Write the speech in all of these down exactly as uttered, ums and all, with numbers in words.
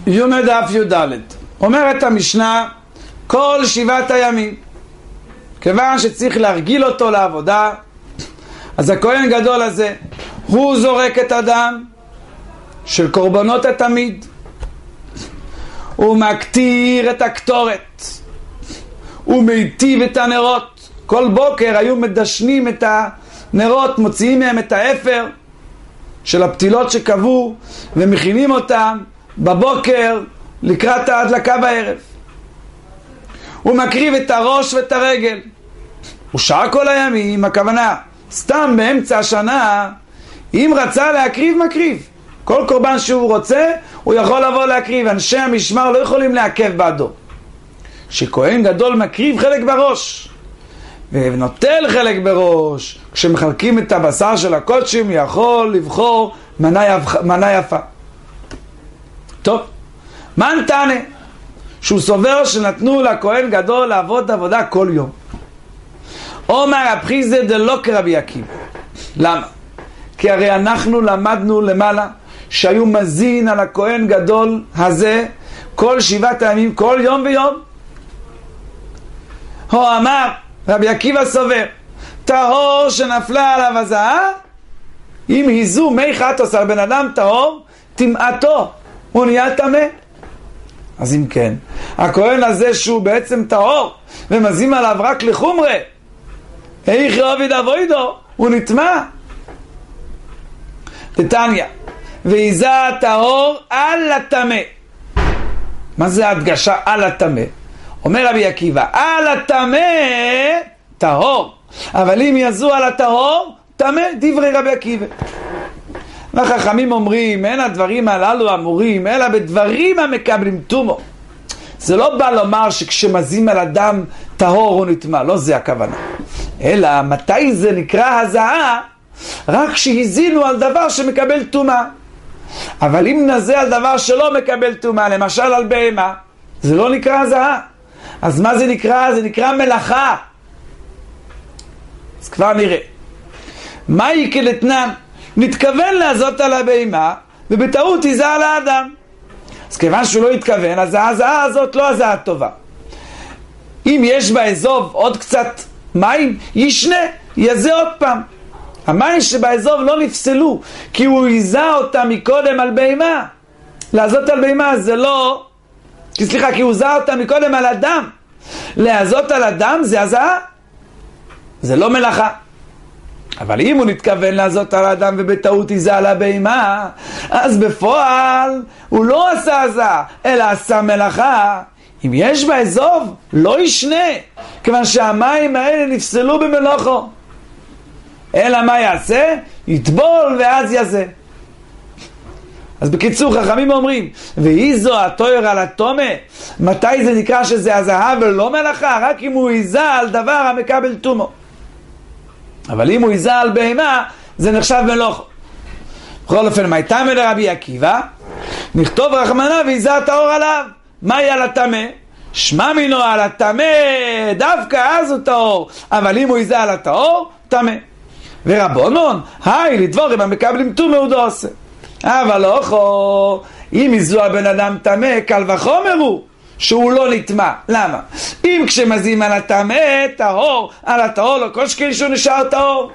יומא דף י"ד. אומרת המשנה, כל שבעת הימים, כיוון שצריך להרגיל אותו לעבודה, אז הכהן גדול הזה, הוא זורק את הדם של קורבנות התמיד, הוא מקטיר את הקטורת, הוא מיטיב את הנרות. כל בוקר היו מדשנים את הנרות, מוציאים מהם את האפר של הפתילות שקבעו ומכינים אותם בבוקר לקראת ההדלקה בערב. הוא מקריב את הראש ואת הרגל. הוא שעה כל הימים, הכוונה סתם באמצע השנה, אם רצה להקריב, מקריב. כל קורבן שהוא רוצה, הוא יכול לבוא להקריב. אנשי המשמר לא יכולים לעכב בעדו. שכהן גדול מקריב חלק בראש ונוטל חלק בראש, כשמחלקים את הבשר של הקודשים יכול לבחור מנה, יפ... מנה יפה. טוב, מן תענה? שהוא סובר שנתנו לכהן גדול לעבוד עבודה כל יום. אומר הבחיזה דלא כרבי עקיבא. למה? כי הרי אנחנו למדנו למעלה שהיו מזין על הכהן גדול הזה כל שבעת הימים, כל יום ויום. הוא אמר, רבי עקיבא סובר, טהור שנפלה עליו הזעה, אם היזו מי חטוס על בן אדם טהור, טמאתו, הוא נהיה טמא. אז אם כן, הכהן הזה שהוא בעצם טהור ומזים עליו רק לחומרה, איך רביד אבוידו, הוא נטמא. תתניה, והיזה טהור על הטמא. מה זה הדגשה על הטמא? אומר רבי עקיבא, על הטמא טהור, אבל אם יזו על הטהור טמא, דברי רבי עקיבא. והחכמים אומרים, אין הדברים הללו אמורים אלא בדברים המקבלים טומאו. זה לא בא לומר שכשמזים על אדם טהור הוא נטמא, לא זה הכוונה, אלא מתי זה נקרא הזעה? רק כשהזינו על דבר שמקבל טומאה. אבל אם נזה על דבר שלא מקבל טומאה, למשל על בהמה, זה לא נקרא הזעה. אז מה זה נקרא? זה נקרא מלאכה. אז כבר נראה. מהי כלתנן? נתכוון לעזות על הבהמה, ובטעות יזה על האדם. אז כיוון שהוא לא התכוון, אז ההזעה הזאת לא הזעה טובה. אם יש באזוב עוד קצת מים, ישנה, יזה עוד פעם. המים שבאזוב לא נפסלו, כי הוא יזה אותה מקודם על בהמה. לעזות על בהמה זה לא... סליחה, כי הוא יזה אותה מקודם על אדם. לעזות על אדם זה הזעה. זה לא מלאכה. אבל אם הוא נתכוון לעזות על האדם ובטעות יזה על הבהמה, אז בפועל הוא לא עשה הזעה, אלא עשה מלאכה. אם יש באזוב, לא ישנה, כיוון שהמים האלה נפסלו במלאכו. אלא מה יעשה? יטבול ואז יזה. אז בקיצור, חכמים אומרים, ואיזו התויר על התומה, מתי זה נקרא שזה הזהב ולא מלאכה? רק אם הוא יזה על דבר המקבל תומו. אבל אם הוא יזה על בהמה, זה נחשב מלאכה. בכל אופן, מה הייתה מלרבי עקיבא? נכתוב רחמנה ויזה הטהור עליו. מה יהיה על הטמא? שמע מינו על הטמא, דווקא אז הוא טהור. אבל אם הוא יזה על הטהור, טמא. ורבונון, היי, לדבורים המקבלים תומה הוא לא עושה. אבל לא חו, אם יזו הבן אדם טמא, קל וחומר הוא שהוא לא נטמא. למה? אם כשמזים על הטמא, טהור, על הטהור לא כל שכן שהוא נשאר טהור.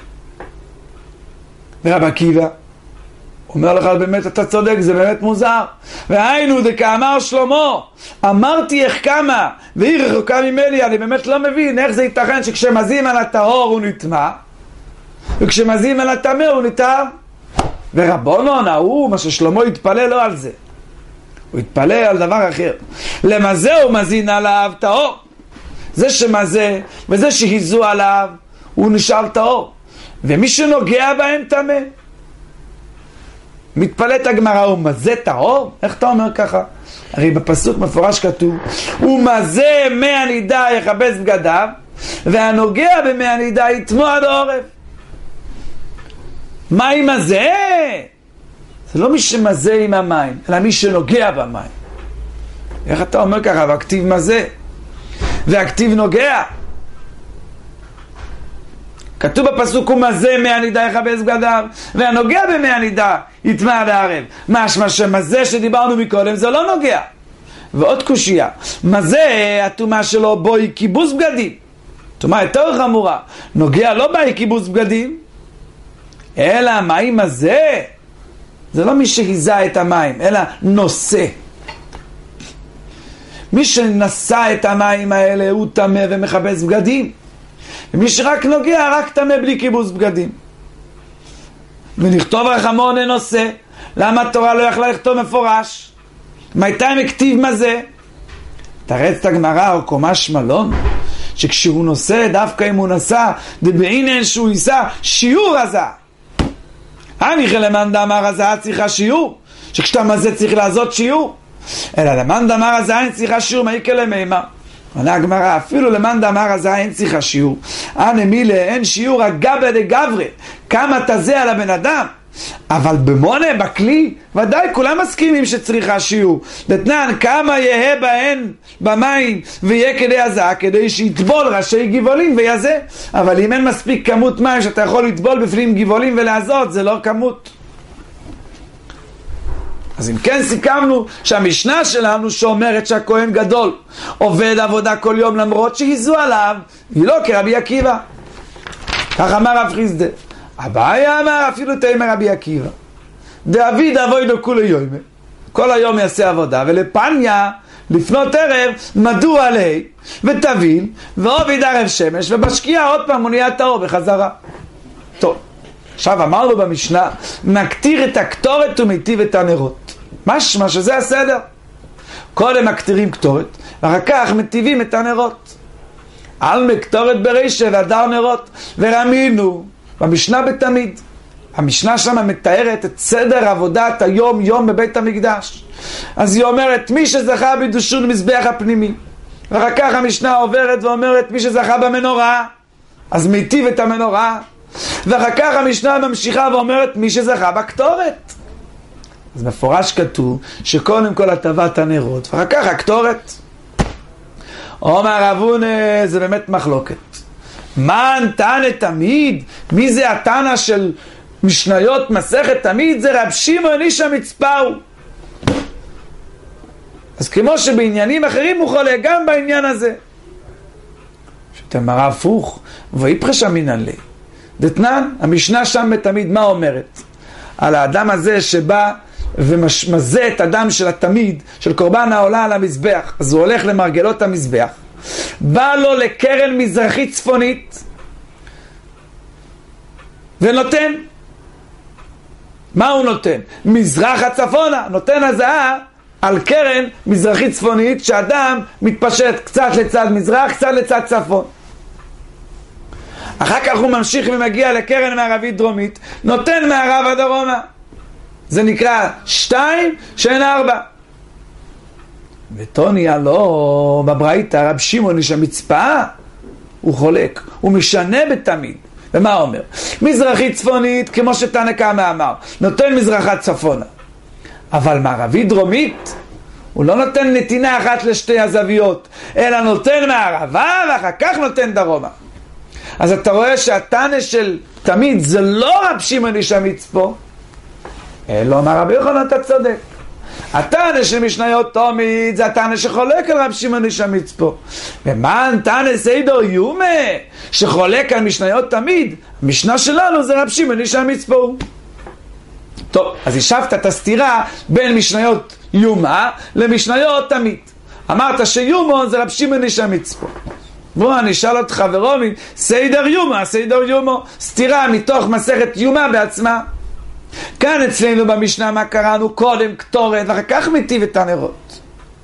ורבי עקיבא אומר לך, באמת אתה צודק, זה באמת מוזר. והיינו דקאמר שלמה, אמרתי איך כמה והיא רחוקה ממני. אני באמת לא מבין איך זה ייתכן שכשמזים על הטהור הוא נטמא, וכשמזים על הטמא הוא נטהר. ורבונון, ההוא, מה ששלמה התפלל לא על זה, הוא התפלל על דבר אחר. למזה הוא מזין עליו טהור. זה שמזה וזה שהיזו עליו הוא נשאר טהור, ומי שנוגע בהם טמא. מתפלאת הגמרא, הוא מזה טהור? איך אתה אומר ככה? הרי בפסוק מפורש כתוב, הוא מזה מי הנידה יכבס בגדיו, והנוגע במי הנידה יטמו עד העורף. מה עם הזה? זה לא מי שמזה עם המים, אלא מי שנוגע במים. איך אתה אומר ככה? והכתיב מזה והכתיב נוגע. כתוב בפסוק, ומזה מי הנידה יכבס בגדיו, והנוגע במי הנידה יטמע עד הערב. משמע שמזה שדיברנו מקודם זה לא נוגע. ועוד קושייה, מזה הטומאה שלו בו היא כיבוס בגדים. טומאה יותר חמורה, נוגע לא בה היא כיבוס בגדים, אלא המים הזה, זה לא מי שהיזה את המים, אלא נושא. מי שנשא את המים האלה הוא טמא ומכבס בגדים. ומי שרק נוגע, רק טמא בלי כיבוס בגדים. ונכתוב רחמון נושא. למה התורה לא יכלה לכתוב מפורש? מתי מכתיב מה זה? תרץ את הגמרא או קומה שמלון, שכשהוא נושא, דווקא אם הוא נשא, דבעינן שהוא יישא, שיעור הזה. אני חלמן דאמר הזה צריכה שיעור, שכשאתה מזה צריך לעשות שיעור. אלא למאן דאמר הזה אין צריכה שיעור, מה יקרה למימה? עונה הגמרא, אפילו למאן דאמר הזה אין צריכה שיעור. אנא מילה, אין שיעור הגבה דגברה, כמה תזה על הבן אדם. אבל במונה, בכלי, ודאי כולם מסכימים שצריכה שיעור. דתנן, כמה יהיה בהן במים ויהיה כדי הזה, כדי שיטבול ראשי גיבולים ויזה. אבל אם אין מספיק כמות מים שאתה יכול לטבול בפנים גיבולים ולעזות, זה לא כמות. אז אם כן סיכמנו שהמשנה שלנו שאומרת שהכהן גדול עובד עבודה כל יום למרות שהיזו עליו, היא לא כרבי עקיבא. כך אמר רב חיסדא. הבעיה אמר אפילו תאמר רבי עקיבא. דאביד אבוידו כולי יום. כל היום יעשה עבודה, ולפניה לפנות ערב מדוע עלי ותביל ועוביד ערב שמש ובשקיעה עוד פעם מוניית האור בחזרה. טוב, עכשיו אמרנו במשנה מקטיר את הקטורת ומיטיב את הנרות. משמע שזה הסדר. קודם מקטירים קטורת ואחר כך מטיבים את הנרות. על מקטורת ברישה והדר נרות. ורמינו במשנה בתמיד. המשנה שם מתארת את סדר עבודת היום יום בבית המקדש. אז היא אומרת מי שזכה בדושון מזבח הפנימי, ואחר כך המשנה עוברת ואומרת מי שזכה במנורה אז מיטיב את המנורה, ואחר כך המשנה ממשיכה ואומרת מי שזכה בקטורת. אז מפורש כתוב שקודם כל הטבת הנרות ואחר כך הקטורת. אומר רבונה, זה באמת מחלוקת. מן תנא תמיד? מי זה התנא של משניות מסכת תמיד? זה רב שמעון איש המצפאו. אז כמו שבעניינים אחרים הוא חולה, גם בעניין הזה. שתמרה הפוך, ויפרש אמינן לי. דתנן, המשנה שם בתמיד מה אומרת? על האדם הזה שבא ומזה את הדם של התמיד, של קורבן העולה על המזבח. אז הוא הולך למרגלות המזבח. בא לו לקרן מזרחית צפונית ונותן. מה הוא נותן? מזרח הצפונה. נותן הזעה על קרן מזרחית צפונית שאדם מתפשט קצת לצד מזרח, קצת לצד צפון. אחר כך הוא ממשיך ומגיע לקרן מערבית דרומית, נותן מערב עד דרומה. זה נקרא שתיים שאין ארבע. וטוניה לא, בברייתא רב שמעון איש המצפאה הוא חולק, הוא משנה בתמיד. ומה אומר? מזרחית צפונית, כמו שתנא קמא אמר, נותן מזרחה צפונה. אבל מערבית דרומית, הוא לא נותן נתינה אחת לשתי הזוויות, אלא נותן מערבה ואחר כך נותן דרומה. אז אתה רואה שהתנא של תמיד זה לא רב שמעון איש המצפאה, אלא אמר רבי יוחנן, אתה צודק. התנא של משניות תמיד זה התנא שחולק על רב שמעון איש המצפאה. ומן תנא סיידור יומא שחולק על משניות תמיד, המשנה שלנו זה רב שמעון איש המצפאה. טוב, אז השבת את הסתירה בין משניות יומא למשניות תמיד. אמרת שיומו זה רב שמעון איש המצפאה. בוא אני אשאל אותך ורומי, סיידר יומא, סיידר יומו, סתירה מתוך מסכת יומא בעצמה. כאן אצלנו במשנה מה קראנו? קודם קטורת ואחר כך מיטיב את הנרות.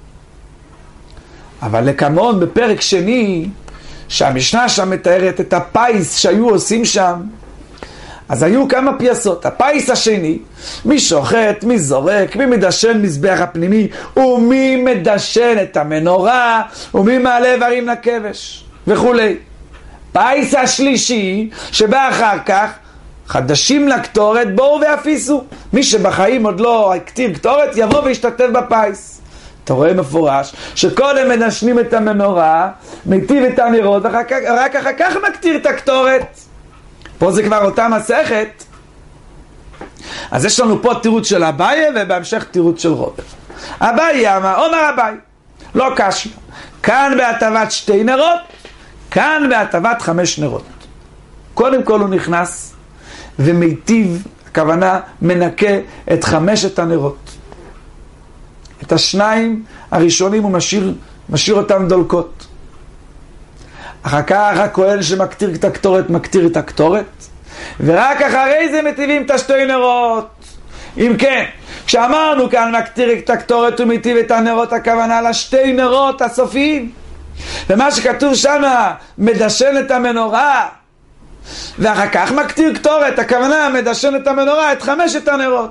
אבל לכמון בפרק שני שהמשנה שם מתארת את הפייס שהיו עושים שם, אז היו כמה פייסות. הפייס השני, מי שוחט, מי זורק, מי מדשן מזבח הפנימי, ומי מדשן את המנורה, ומי מעלה איברים לכבש וכולי. פייס השלישי שבא אחר כך, חדשים לקטורת, בואו ואפיסו. מי שבחיים עוד לא הקטיר קטורת יבוא וישתתף בפייס. אתה רואה מפורש שקודם מדשנים את המנורה, מיטיב את הנרות, ורק אחר כך מקטיר את הקטורת. פה זה כבר אותה מסכת. אז יש לנו פה תירוץ של אביי ובהמשך תירוץ של רובל. אביי אמר, אומר אביי, לא קשיא, כאן בהטבת שתי נרות, כאן בהטבת חמש נרות. קודם כל הוא נכנס ומיטיב, הכוונה מנקה את חמשת הנרות. את השניים הראשונים הוא משאיר, משאיר אותם דולקות. אחר כך הכהן שמקטיר את הקטורת מקטיר את הקטורת, ורק אחרי זה מטיבים את השתי נרות. אם כן, כשאמרנו כאן מקטיר את הקטורת ומטיב את הנרות, הכוונה לשתי נרות הסופיים. ומה שכתוב שם מדשן את המנורה ואחר כך מקטיר קטורת, הכוונה מדשן את המנורה, את חמשת הנרות.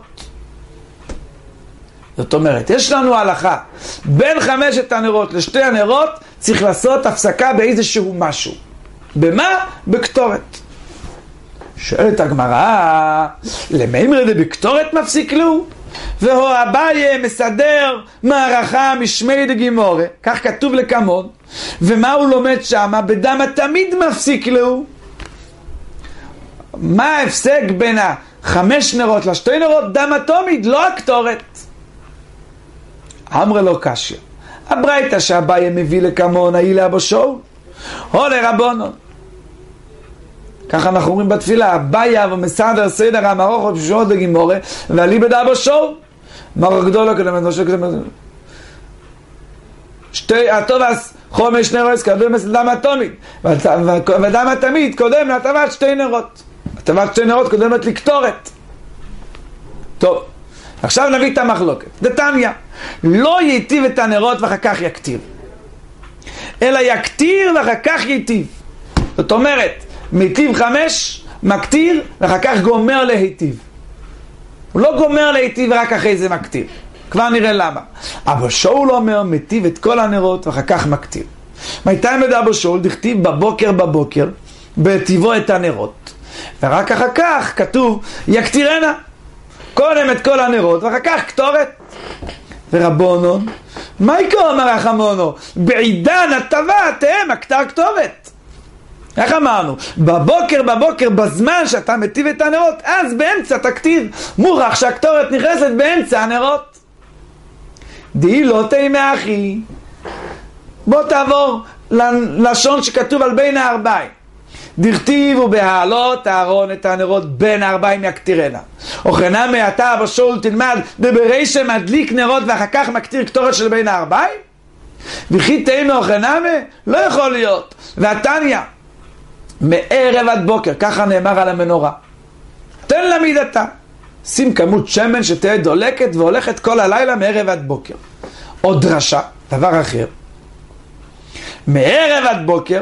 זאת אומרת, יש לנו הלכה בין חמשת הנרות לשתי הנרות צריך לעשות הפסקה באיזשהו משהו. במה? בקטורת. שואלת הגמרא, למימרא דבקטורת מפסיק לו? והוא אביי מסדר מערכה משמי דגימורה, כך כתוב לקמון. ומה הוא לומד שם? בדם התמיד מפסיק לו. מה ההפסק בין החמש נרות לשתי נרות? דם התמיד, לא הקטורת. אמר לו קשיא, הברייתא שאביי מביא לקמון ההיא לאבו שאול או לרבונון. ככה אנחנו אומרים בתפילה, אביי ומסדר סדר המערוך ובשורות דגימורה ועלי בדאבו שאול מרוך גדולו כדמת משהו כדמת שתי הטובס חומש נרוס קודם דם התמיד ודם התמיד קודם להטבת שתי נרות. הטבת שתי נרות קודמת לקטורת. טוב, עכשיו נביא את המחלוקת. דתניא, לא ייטיב את הנרות ואחר כך יקטיר, אלא יקטיר ואחר כך ייטיב. זאת אומרת, מיטיב חמש, מקטיר ואחר כך גומר להיטיב. הוא לא גומר להיטיב רק אחרי זה מקטיר. כבר נראה למה. אבו שאול אומר מיטיב את כל הנרות ואחר כך מקטיר. מתי מדע אבו שאול? דכתיב בבוקר בבוקר בטיבו את הנרות, ורק אחר כך כתוב יקטירנה, קודם את כל הנרות ואחר כך קטורת. ורבונון, מה יקרא אמר רחמונו? בעידן הטבה תהם הכתר כתובת. איך אמרנו? בבוקר בבוקר בזמן שאתה מטיב את הנרות, אז באמצע תקטיר. מוכרח שהקטורת נכנסת באמצע הנרות. די לא תימא אחי. בוא תעבור ללשון שכתוב על בין הארבעים. דכתיב ובהעלות אהרון את הנרות בין הארבעים יקטירנה. וכן מעתה אבו שאול תלמד דברישא מדליק נרות ואחר כך מקטיר קטורת של בין הארבעים? וכי תימא וכן לא יכול להיות. והתניא מערב עד בוקר, ככה נאמר על המנורה, תן לה מידתה, שים כמות שמן שתהיה דולקת והולכת כל הלילה מערב עד בוקר. או דרשה, דבר אחר, מערב עד בוקר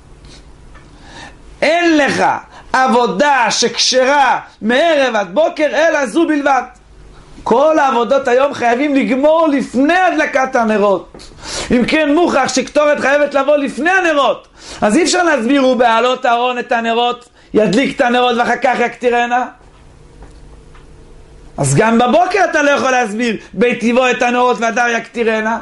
אין לך עבודה שקשרה מערב עד בוקר אלא זו בלבד. כל העבודות היום חייבים לגמור לפני הדלקת הנרות. אם כן מוכרח שקטורת חייבת לבוא לפני הנרות, אז אי אפשר להסביר הוא בעלות אהרון את הנרות ידליק את הנרות ואחר כך יקטירנה. אז גם בבוקר אתה לא יכול להסביר ביטיבו את הנרות והדר יקטירנה.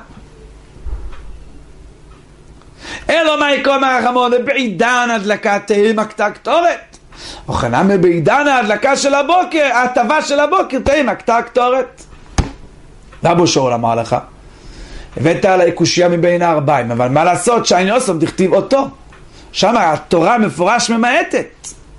אלו מה יקרא מרחמון בעידן הדלקת תהי מקטה קטורת, וכנם בעידן ההדלקה של הבוקר, ההטבה של הבוקר תהי מקטה קטורת. אבו שאול אמר לך, הבאת עליי קושיה מבין הארבעים, אבל מה לעשות שאני עושה תכתיב אותו, שם התורה מפורש ממעטת.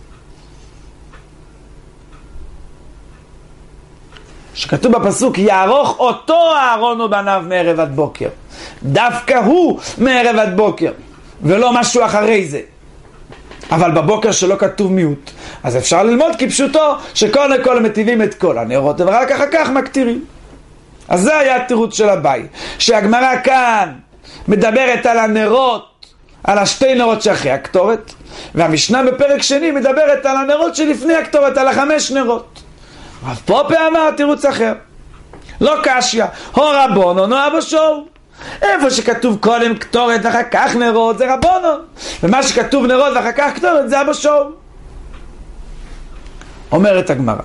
שכתוב בפסוק יערוך אותו אהרון ובניו מערב עד בוקר, דווקא הוא מערב עד בוקר ולא משהו אחרי זה. אבל בבוקר שלא כתוב מיעוט, אז אפשר ללמוד כפשוטו שכל הכל מטיבים את כל הנרות ורק אחר כך מקטירים. אז זה היה התירוץ של אביי, שהגמרא כאן מדברת על הנרות, על השתי נרות שאחרי הקטורת, והמשנה בפרק שני מדברת על הנרות שלפני הקטורת, על החמש נרות. רב פופא אמר תירוץ אחר, לא קשיא, הו רבונון או אבו שאול. איפה שכתוב קודם קטורת ואחר כך נרות זה רבונון, ומה שכתוב נרות ואחר כך קטורת זה אבו שאול. אומרת הגמרא,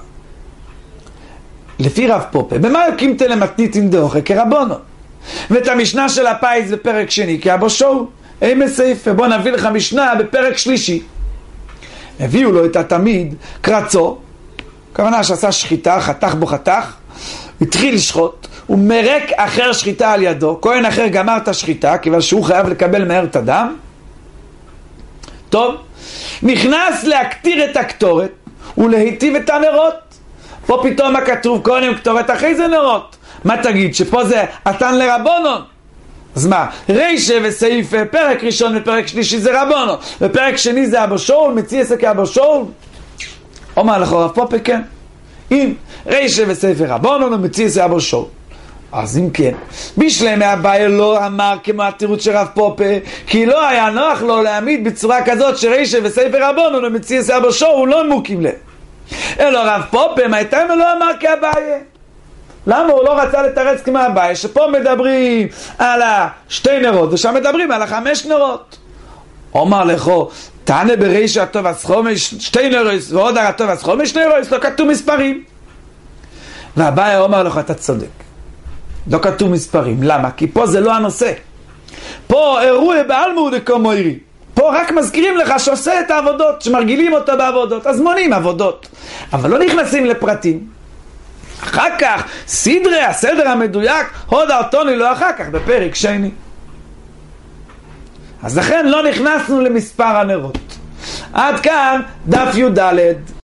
לפי רב פופא, במה יוקימתא למתניתין דאוכה כרבונון, ואת המשנה של הפייס בפרק שני כאבו שאול? אי מסעיפה, בוא נביא לך משנה בפרק שלישי. הביאו לו את התמיד קרצו, כוונה שעשה שחיטה, חתך בו חתך, התחיל לשחוט, הוא מרק אחר שחיטה על ידו, כהן אחר גמר את השחיטה, כיוון שהוא חייב לקבל מהר את הדם. טוב, נכנס להקטיר את הקטורת ולהיטיב את הנרות. פה פתאום הכתוב כהן עם קטורת, אחרי זה נרות. מה תגיד, שפה זה עתן לרבונון? אז מה, רישה וסעיף פרק ראשון ופרק שלישי זה רבונון, ופרק שני זה אבו שאול, מציא עסק כאבו שאול? אומר לך רב פופה, כן. אם רישה וסעיף רבונון ומציא עסק כאבו שאול, אז אם כן, בשלמי אביי לא אמר כמו התירוץ של רב פופה, כי לא היה נוח לו להעמיד בצורה כזאת שרישה וסעיף רבונון ומציא עסק כאבו שאול הוא לא מוקים לה. אלא רב פופה, מה הייתה אם לא אמר כאביי? למה הוא לא רצה לתרץ כמו אביי, שפה מדברים על השתי נרות ושם מדברים על החמש נרות? אומר לכו, תענה ברישה הטוב אז חומש שתי נרות ועוד הטוב אז חומש נרות, לא כתוב מספרים. ואביי אומר לך, אתה צודק, לא כתוב מספרים. למה? כי פה זה לא הנושא. פה אירוע בעלמו דקומוירי, פה רק מזכירים לך שעושה את העבודות, שמרגילים אותו בעבודות, אז מונים עבודות, אבל לא נכנסים לפרטים. אחר כך, סדרי, הסדר המדויק, הודה אותוני לא אחר כך, בפרק שני. אז לכן לא נכנסנו למספר הנרות. עד כאן דף י' ד'.